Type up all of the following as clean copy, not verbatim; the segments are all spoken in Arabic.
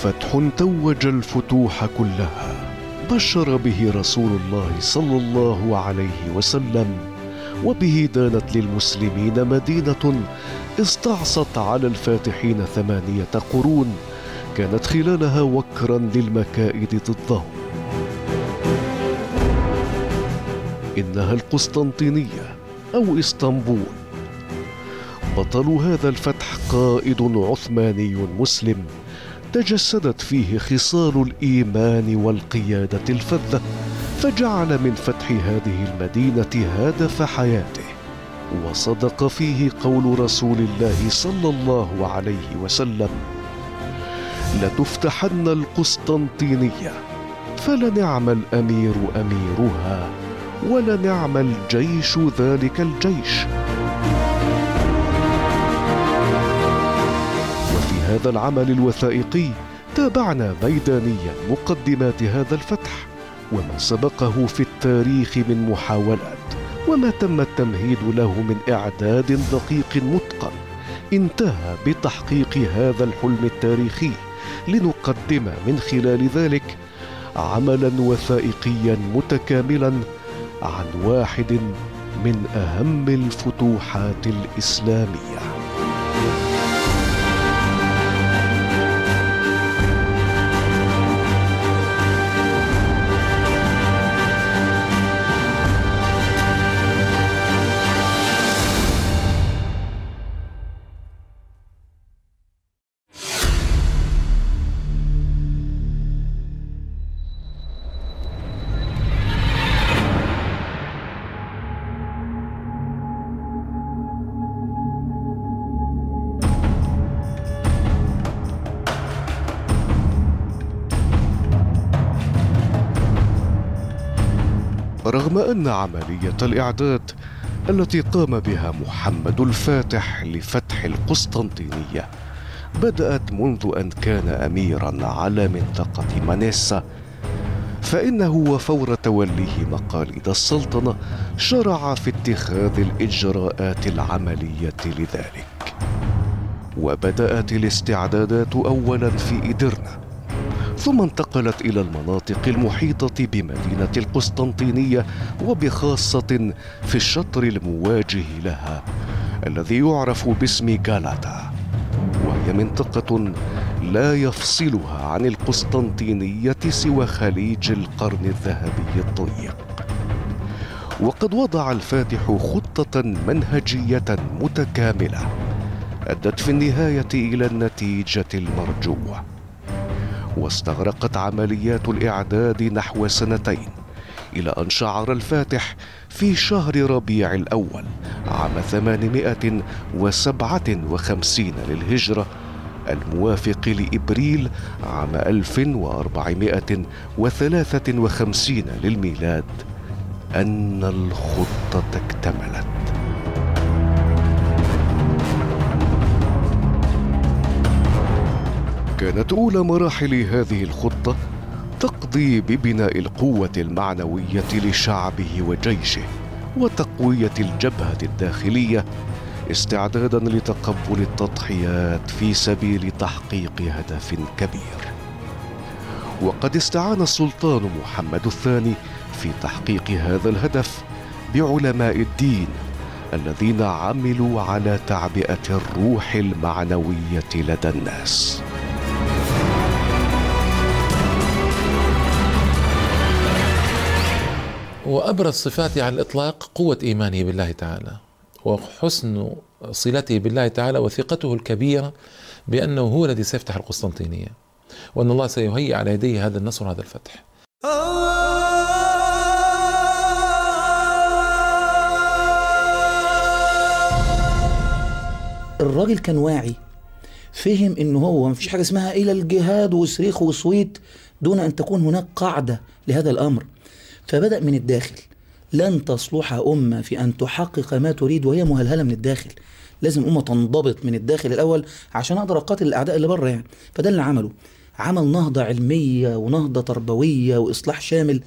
فتح توج الفتوح كلها بشر به رسول الله صلى الله عليه وسلم، وبه دانت للمسلمين مدينة استعصت على الفاتحين 8 قرون كانت خلالها وكرا للمكائد ضدهم. إنها القسطنطينية أو إسطنبول. بطل هذا الفتح قائد عثماني مسلم تجسدت فيه خصال الإيمان والقيادة الفذة، فجعل من فتح هذه المدينة هدف حياته، وصدق فيه قول رسول الله صلى الله عليه وسلم: لتفتحن القسطنطينية فلنعم الأمير أميرها ولنعم الجيش ذلك الجيش. وفي هذا العمل الوثائقي تابعنا ميدانيا مقدمات هذا الفتح وما سبقه في التاريخ من محاولات، وما تم التمهيد له من إعداد دقيق متقن انتهى بتحقيق هذا الحلم التاريخي، لنقدم من خلال ذلك عملا وثائقيا متكاملا عن واحد من أهم الفتوحات الإسلامية. رغم أن عملية الإعداد التي قام بها محمد الفاتح لفتح القسطنطينية بدأت منذ أن كان أميراً على منطقة مانيسا، فإنه وفور توليه مقاليد السلطنة شرع في اتخاذ الإجراءات العملية لذلك. وبدأت الاستعدادات أولاً في إدرنا، ثم انتقلت إلى المناطق المحيطة بمدينة القسطنطينية، وبخاصة في الشطر المواجه لها الذي يعرف باسم غالاتا، وهي منطقة لا يفصلها عن القسطنطينية سوى خليج القرن الذهبي الضيق. وقد وضع الفاتح خطة منهجية متكاملة أدت في النهاية إلى النتيجة المرجوة. واستغرقت عمليات الإعداد نحو 2 إلى أن شعر الفاتح في شهر ربيع الأول عام 857 للهجرة الموافق لإبريل عام 1453 للميلاد أن الخطة اكتملت. كانت أولى مراحل هذه الخطة تقضي ببناء القوة المعنوية لشعبه وجيشه وتقوية الجبهة الداخلية استعدادا لتقبل التضحيات في سبيل تحقيق هدف كبير. وقد استعان السلطان محمد الثاني في تحقيق هذا الهدف بعلماء الدين الذين عملوا على تعبئة الروح المعنوية لدى الناس. وأبرز صفاته على الإطلاق قوة إيمانه بالله تعالى وحسن صلته بالله تعالى وثقته الكبيرة بأنه هو الذي سيفتح القسطنطينية، وأن الله سيهيئ على يديه هذا النصر وهذا الفتح. الراجل كان واعي، فهم إنه هو مفيش حاجة اسمها إلى الجهاد وصريخ وصويت دون أن تكون هناك قاعدة لهذا الأمر. فبدأ من الداخل. لن تصلح أمة في أن تحقق ما تريد وهي مهلهلة من الداخل. لازم أمة تنضبط من الداخل الأول عشان أقدر أقاتل الأعداء اللي بره يعني. فده اللي عمله، عمل نهضة علمية ونهضة تربوية وإصلاح شامل.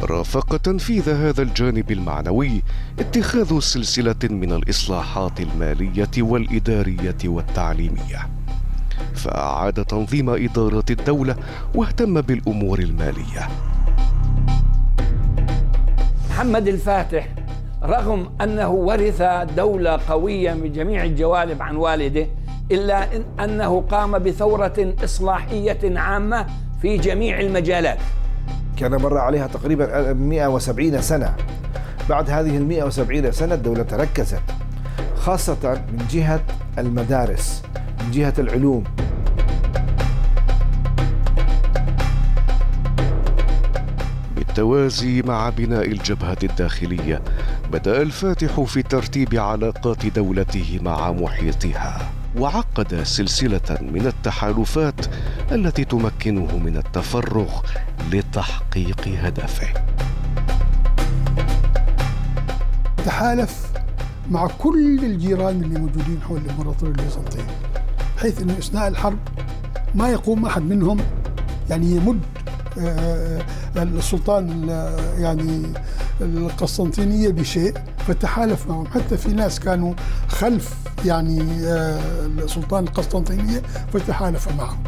ورافق تنفيذ هذا الجانب المعنوي اتخاذ سلسلة من الإصلاحات المالية والإدارية والتعليمية، فأعاد تنظيم إدارات الدولة واهتم بالأمور المالية. محمد الفاتح رغم أنه ورث دولة قوية من جميع الجوانب عن والده، إلا أنه قام بثورة إصلاحية عامة في جميع المجالات. كان مر عليها تقريبا 170 سنة. بعد هذه 170 سنة الدولة تركزت خاصة من جهة المدارس، من جهة العلوم. بالتوازي مع بناء الجبهة الداخلية، بدأ الفاتح في ترتيب علاقات دولته مع محيطها، وعقد سلسلة من التحالفات التي تمكنه من التفرغ لتحقيق هدفه. تحالف مع كل الجيران اللي موجودين حول الإمبراطورية البيزنطية، بحيث أنه أثناء الحرب ما يقوم أحد منهم يعني يمد السلطان يعني القسطنطينية بشيء، فتحالف معهم. حتى في ناس كانوا خلف يعني السلطان القسطنطينية فتحالف معهم.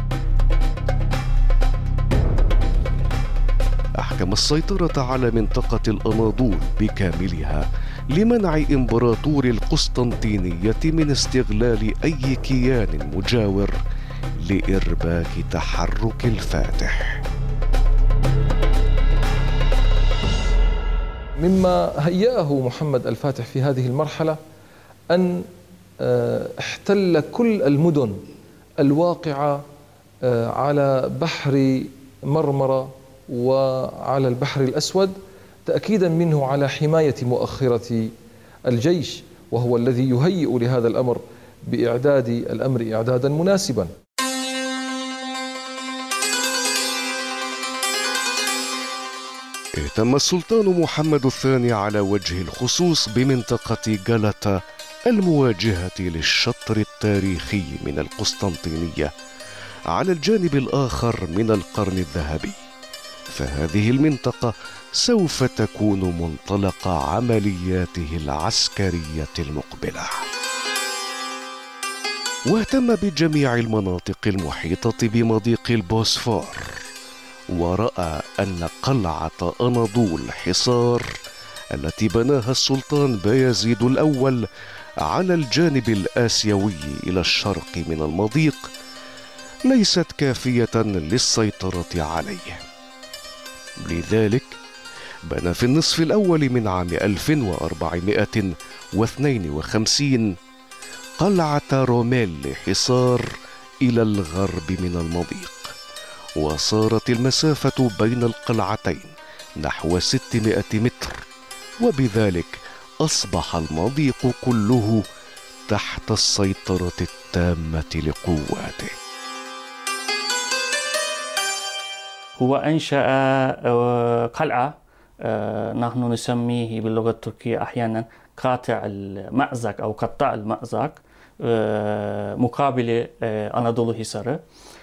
أحكم السيطرة على منطقة الأناضول بكاملها لمنع إمبراطور القسطنطينية من استغلال أي كيان مجاور لإرباك تحرك الفاتح. مما هيأه محمد الفاتح في هذه المرحلة أن احتل كل المدن الواقعة على بحر مرمرة وعلى البحر الأسود، تأكيدا منه على حماية مؤخرة الجيش، وهو الذي يهيئ لهذا الأمر بإعداد الأمر إعدادا مناسبا. اهتم السلطان محمد الثاني على وجه الخصوص بمنطقة جلطة المواجهة للشطر التاريخي من القسطنطينية على الجانب الآخر من القرن الذهبي، فهذه المنطقة سوف تكون منطلق عملياته العسكرية المقبلة. واهتم بجميع المناطق المحيطة بمضيق البوسفور، ورأى أن قلعة أناضول حصار التي بناها السلطان بايزيد الأول على الجانب الآسيوي إلى الشرق من المضيق ليست كافية للسيطرة عليه. لذلك بنى في النصف الأول من عام 1452 قلعة روميل حصار إلى الغرب من المضيق، وصارت المسافة بين القلعتين نحو 600 متر، وبذلك أصبح المضيق كله تحت السيطرة التامة لقواته. هو أنشأ قلعة نحن نسميه باللغة التركية أحيانا قاطع المأزق أو قطاع المأزق مقابل أناضول حصار.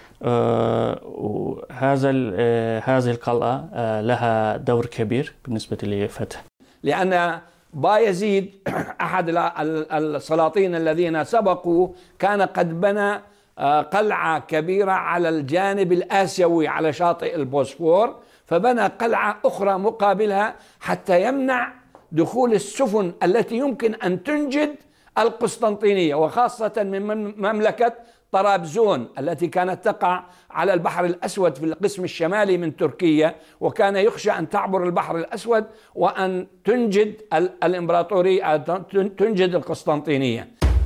هذه القلعة لها دور كبير بالنسبة للفتح، لأن بايزيد أحد السلاطين الذين سبقوا كان قد بنى قلعة كبيرة على الجانب الآسيوي على شاطئ البوسفور، فبنى قلعة أخرى مقابلها حتى يمنع دخول السفن التي يمكن أن تنجد القسطنطينية، وخاصة من مملكة طرابزون التي كانت تقع على البحر الأسود في القسم الشمالي من تركيا، وكان يخشى أن تعبر البحر الأسود وأن تنجد الإمبراطورية تنجد القسطنطينية.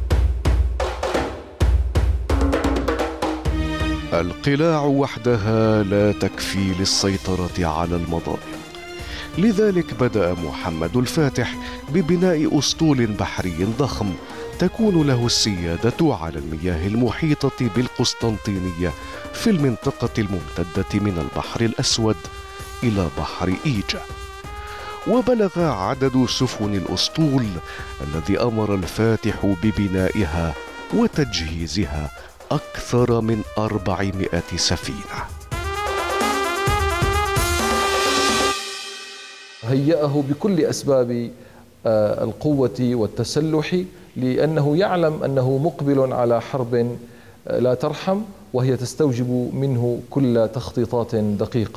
القلاع وحدها لا تكفي للسيطرة على المضائق، لذلك بدأ محمد الفاتح ببناء أسطول بحري ضخم تكون له السيادة على المياه المحيطة بالقسطنطينية في المنطقة الممتدة من البحر الأسود إلى بحر إيجا. وبلغ عدد سفن الأسطول الذي أمر الفاتح ببنائها وتجهيزها أكثر من 400 سفينة. هيأه بكل أسباب القوة والتسلح، لأنه يعلم أنه مقبل على حرب لا ترحم، وهي تستوجب منه كل تخطيطات دقيقة.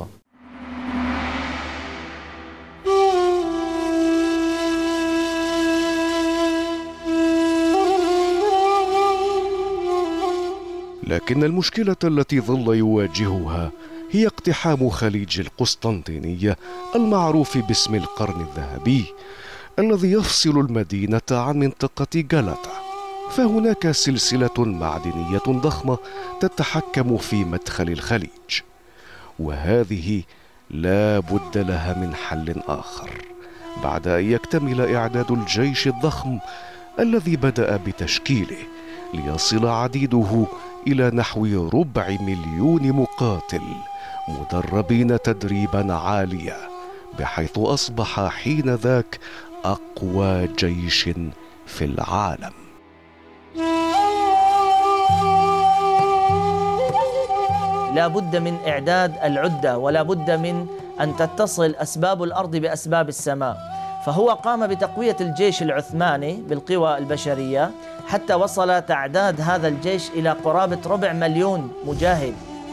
لكن المشكلة التي ظل يواجهها هي اقتحام خليج القسطنطينية المعروف باسم القرن الذهبي، الذي يفصل المدينة عن منطقة غلطة. فهناك سلسلة معدنية ضخمة تتحكم في مدخل الخليج، وهذه لا بد لها من حل آخر بعد أن يكتمل إعداد الجيش الضخم الذي بدأ بتشكيله، ليصل عديده إلى نحو 250,000 مقاتل مدربين تدريبا عاليا، بحيث أصبح حين ذاك أقوى جيش في العالم. لا بد من إعداد العدة، ولا بد من أن تتصل أسباب الأرض بأسباب السماء. فهو قام بتقوية الجيش العثماني بالقوى البشرية حتى وصل تعداد هذا الجيش إلى قرابة 250,000 مجاهد.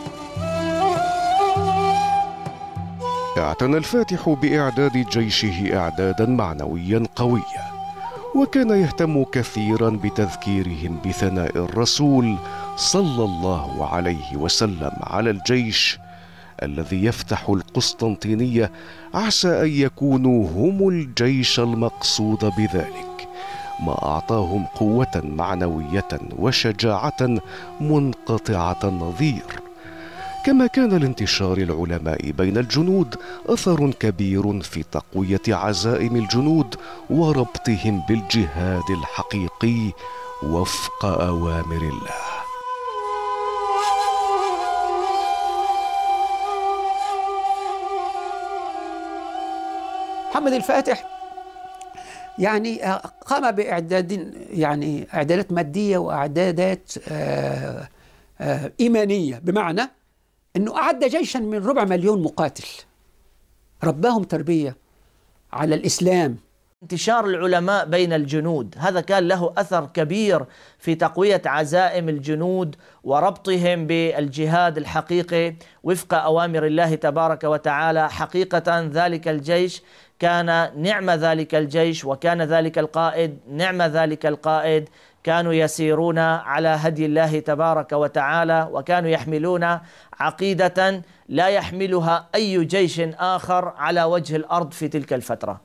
اعتنى الفاتح بإعداد جيشه إعدادا معنويا قويا، وكان يهتم كثيرا بتذكيرهم بثناء الرسول صلى الله عليه وسلم على الجيش الذي يفتح القسطنطينية، عسى أن يكونوا هم الجيش المقصود بذلك، ما أعطاهم قوة معنوية وشجاعة منقطعة النظير. كما كان لانتشار العلماء بين الجنود أثر كبير في تقوية عزائم الجنود وربطهم بالجهاد الحقيقي وفق أوامر الله. محمد الفاتح يعني قام بإعداد، يعني إعدادات مادية وإعدادات إيمانية، بمعنى أنه أعد جيشا من 250,000 مقاتل رباهم تربية على الإسلام. انتشار العلماء بين الجنود هذا كان له أثر كبير في تقوية عزائم الجنود وربطهم بالجهاد الحقيقي وفق أوامر الله تبارك وتعالى. حقيقة ذلك الجيش كان نعم ذلك الجيش، وكان ذلك القائد نعم ذلك القائد. كانوا يسيرون على هدي الله تبارك وتعالى، وكانوا يحملون عقيدة لا يحملها أي جيش آخر على وجه الأرض في تلك الفترة.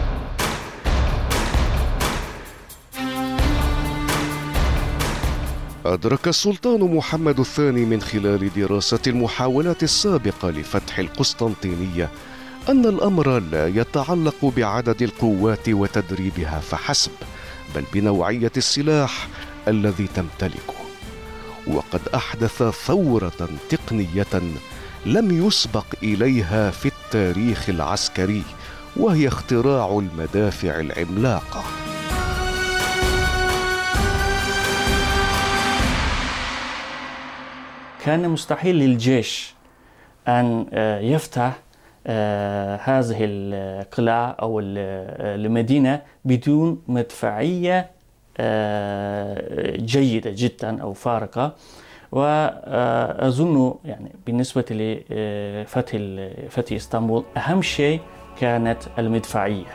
أدرك السلطان محمد الثاني من خلال دراسة المحاولات السابقة لفتح القسطنطينية أن الأمر لا يتعلق بعدد القوات وتدريبها فحسب، بل بنوعية السلاح الذي تمتلكه. وقد أحدث ثورة تقنية لم يسبق إليها في التاريخ العسكري، وهي اختراع المدافع العملاقة. كان مستحيل للجيش أن يفتح هذه القلاع أو المدينة بدون مدفعية جيدة جدا أو فارقة. وأظن يعني بالنسبة لفتح إسطنبول أهم شيء كانت المدفعية.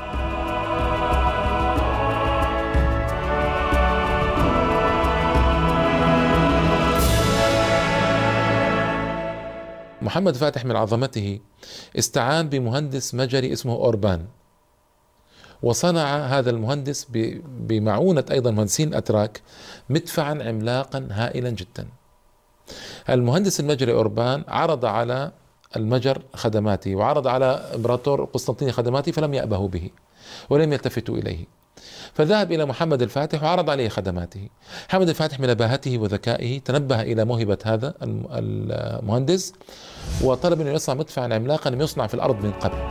محمد فاتح من عظمته استعان بمهندس مجري اسمه أوربان، وصنع هذا المهندس بمعونة أيضا مهندسين أتراك مدفعا عملاقا هائلا جدا. المهندس المجري أوربان عرض على المجر خدماته وعرض على إمبراطور قسطنطينية خدماته، فلم يأبهوا به ولم يلتفتوا إليه، فذهب إلى محمد الفاتح وعرض عليه خدماته. محمد الفاتح من نباهته وذكائه تنبه إلى موهبة هذا المهندس وطلب أن يصنع مدفعا عملاقا لم يصنع في الأرض من قبل.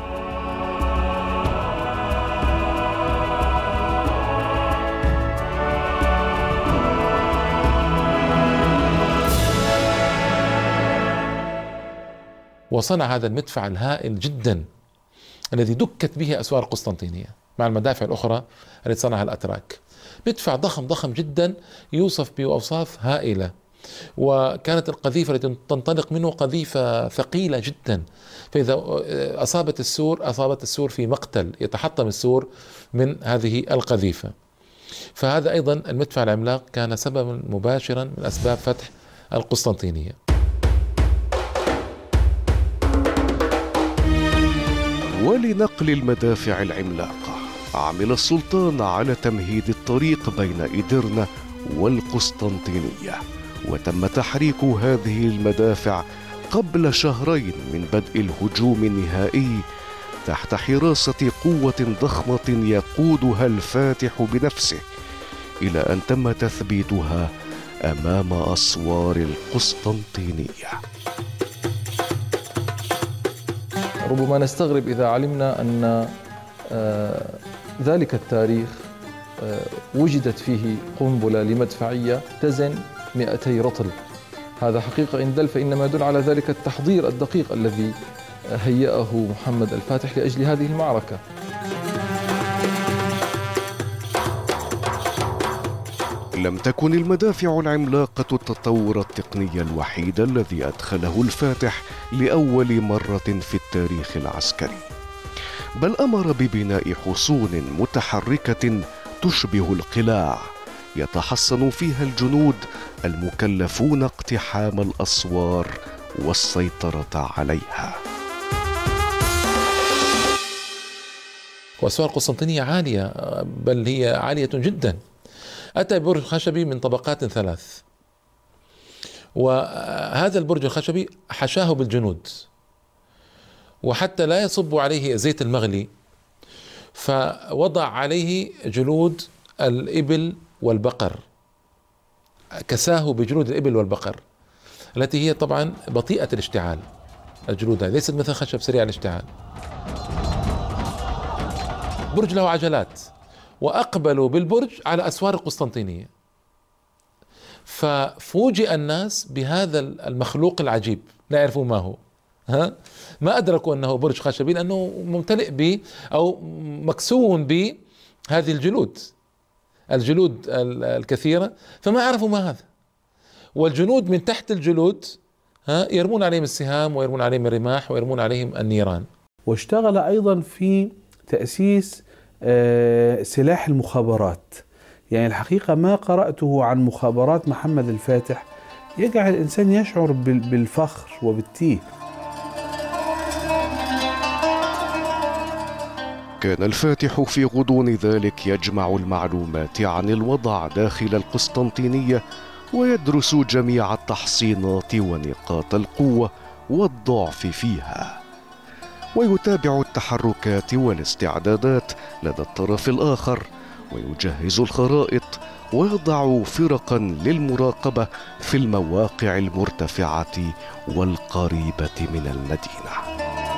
وصنع هذا المدفع الهائل جدا الذي دكت به أسوار القسطنطينية مع المدافع الأخرى التي صنعها الأتراك. مدفع ضخم جدا يوصف بأوصاف هائلة، وكانت القذيفة التي تنطلق منه قذيفة ثقيلة جدا، فإذا أصابت السور في مقتل، يتحطم السور من هذه القذيفة. فهذا أيضا المدفع العملاق كان سببا مباشرا من أسباب فتح القسطنطينية. ولنقل المدافع العملاقة عمل السلطان على تمهيد الطريق بين إدرنة والقسطنطينية، وتم تحريك هذه المدافع قبل شهرين من بدء الهجوم النهائي تحت حراسة قوة ضخمة يقودها الفاتح بنفسه، إلى أن تم تثبيتها أمام أسوار القسطنطينية. ربما نستغرب إذا علمنا أن ذلك التاريخ وجدت فيه قنبلة لمدفعية تزن 200 رطل. هذا حقيقة إن دل فإنما يدل على ذلك التحضير الدقيق الذي هيأه محمد الفاتح لأجل هذه المعركة. لم تكن المدافع العملاقة التطور التقني الوحيد الذي أدخله الفاتح لأول مرة في التاريخ العسكري، بل أمر ببناء حصون متحركة تشبه القلاع يتحصن فيها الجنود المكلفون اقتحام الأسوار والسيطرة عليها. وأسوار القسطنطينية عالية، بل هي عالية جدا. أتى برج خشبي من طبقات 3، وهذا البرج الخشبي حشاه بالجنود، وحتى لا يصب عليه زيت المغلي فوضع عليه جلود الإبل والبقر، كساه بجلود الإبل والبقر التي هي طبعا بطيئة الاشتعال. الجلود هذه ليست مثل خشب سريع الاشتعال. برج له عجلات، وأقبلوا بالبرج على أسوار القسطنطينية، ففوجئ الناس بهذا المخلوق العجيب لا يعرفون ما هو. ما أدركوا أنه برج خشبي لأنه ممتلئ ب أو مكسو بهذه الجلود الكثيرة، فما عرفوا ما هذا. والجنود من تحت الجلود يرمون عليهم السهام ويرمون عليهم الرماح ويرمون عليهم النيران. واشتغل أيضا في تأسيس سلاح المخابرات. يعني الحقيقة ما قرأته عن مخابرات محمد الفاتح يجعل الإنسان يشعر بالفخر وبالتيه. كان الفاتح في غضون ذلك يجمع المعلومات عن الوضع داخل القسطنطينية، ويدرس جميع التحصينات ونقاط القوة والضعف فيها، ويتابع التحركات والاستعدادات لدى الطرف الآخر، ويجهز الخرائط ويضع فرقا للمراقبة في المواقع المرتفعة والقريبة من المدينة.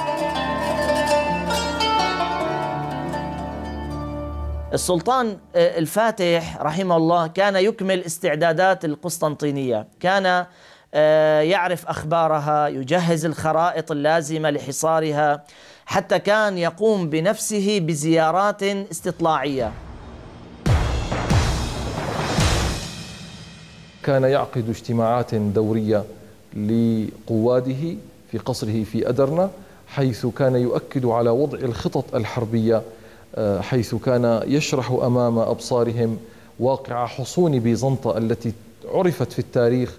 السلطان الفاتح رحمه الله كان يكمل استعدادات القسطنطينية، كان يعرف أخبارها، يجهز الخرائط اللازمة لحصارها، حتى كان يقوم بنفسه بزيارات استطلاعية. كان يعقد اجتماعات دورية لقواده في قصره في أدرنة، حيث كان يؤكد على وضع الخطط الحربية، حيث كان يشرح أمام أبصارهم واقع حصون بيزنطة التي عرفت في التاريخ.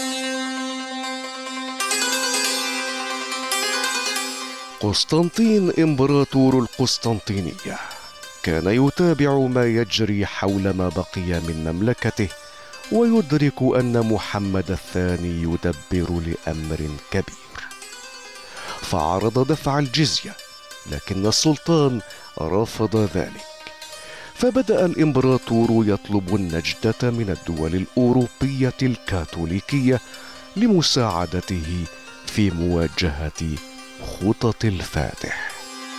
قسطنطين إمبراطور القسطنطينية كان يتابع ما يجري حول ما بقي من مملكته، ويدرك أن محمد الثاني يدبر لأمر كبير، فعرض دفع الجزية، لكن السلطان رفض ذلك. فبدأ الإمبراطور يطلب النجدة من الدول الأوروبية الكاثوليكية لمساعدته في مواجهة خطط الفاتح.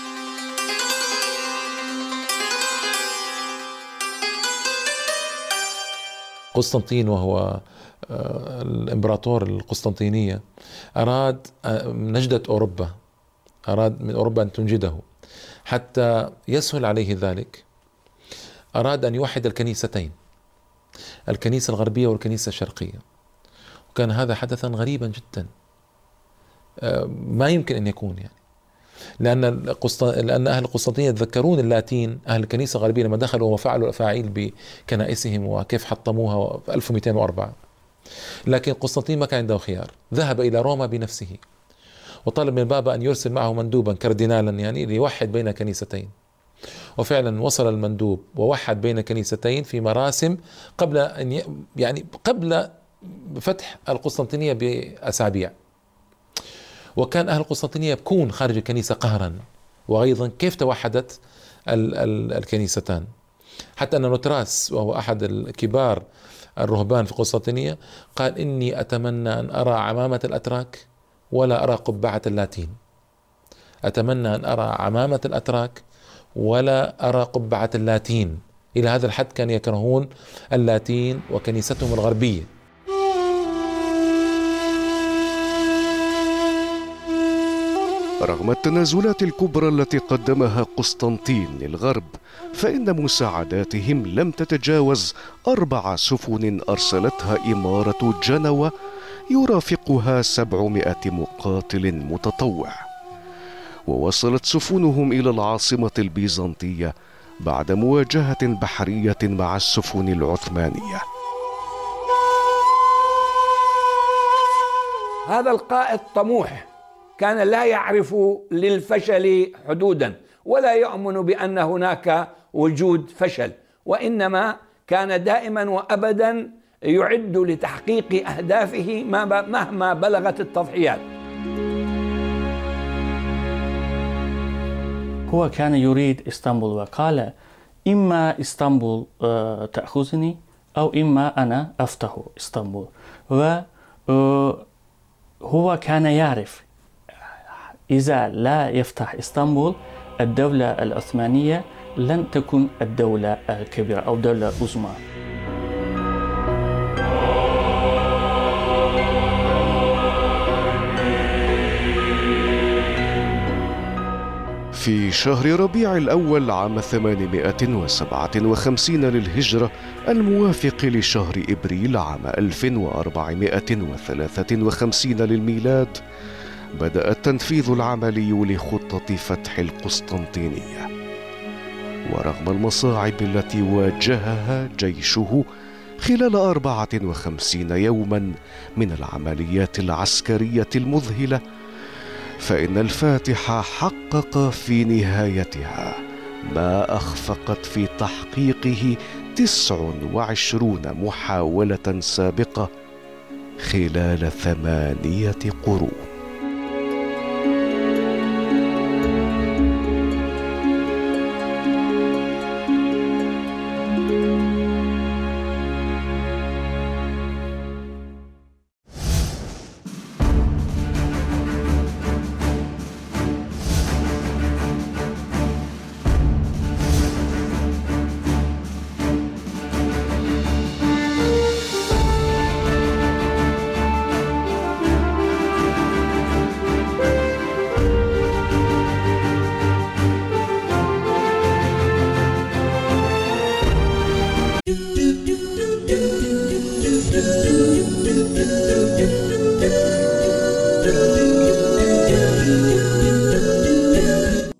قسطنطين وهو الإمبراطور القسطنطينية أراد نجدة أوروبا، أراد من أوروبا أن تنجده، حتى يسهل عليه ذلك أراد أن يوحد الكنيستين، الكنيسة الغربية والكنيسة الشرقية، وكان هذا حدثا غريبا جدا ما يمكن أن يكون يعني، لأن أهل القسطنطينية يتذكرون اللاتين، أهل الكنيسة الغربية لما دخلوا وفعلوا الأفاعيل بكنائسهم وكيف حطموها في 1204. لكن قسطنطين ما كان عنده خيار، ذهب إلى روما بنفسه وطلب من البابا أن يرسل معه مندوبا كاردينالا يعني ليوحد بين كنيستين، وفعلا وصل المندوب ووحد بين كنيستين في مراسم قبل أن قبل فتح القسطنطينية بأسابيع. وكان أهل القسطنطينية يبكون خارج الكنيسة قهرا وغيظا كيف توحدت الكنيستان، حتى أن نوتراس وهو أحد الكبار الرهبان في القسطنطينية قال: إني أتمنى أن أرى عمامة الأتراك ولا أرى قبعة اللاتين. أتمنى أن أرى عمامة الأتراك ولا أرى قبعة اللاتين. إلى هذا الحد كانوا يكرهون اللاتين وكنيستهم الغربية. رغم التنازلات الكبرى التي قدمها قسطنطين للغرب، فإن مساعداتهم لم تتجاوز 4 سفن أرسلتها إمارة جنوة يرافقها 700 مقاتل متطوع. ووصلت سفنهم إلى العاصمة البيزنطية بعد مواجهة بحرية مع السفن العثمانية. هذا القائد طموح كان لا يعرف للفشل حدودا ولا يؤمن بأن هناك وجود فشل، وإنما كان دائما وأبدا يعد لتحقيق أهدافه مهما بلغت التضحيات. هو كان يريد إسطنبول وقال: إما إسطنبول تأخذني أو إما أنا أفتح إسطنبول. وهو كان يعرف إذا لا يفتح إسطنبول الدولة العثمانية لن تكون الدولة الكبيرة أو دولة عظمى. في شهر ربيع الأول عام 857 للهجرة الموافق لشهر إبريل عام 1453 للميلاد، بدأ التنفيذ العملي لخطة فتح القسطنطينية. ورغم المصاعب التي واجهها جيشه خلال 54 يوما من العمليات العسكرية المذهلة، فإن الفاتح حقق في نهايتها ما أخفقت في تحقيقه 29 محاولة سابقة خلال 8 قرون.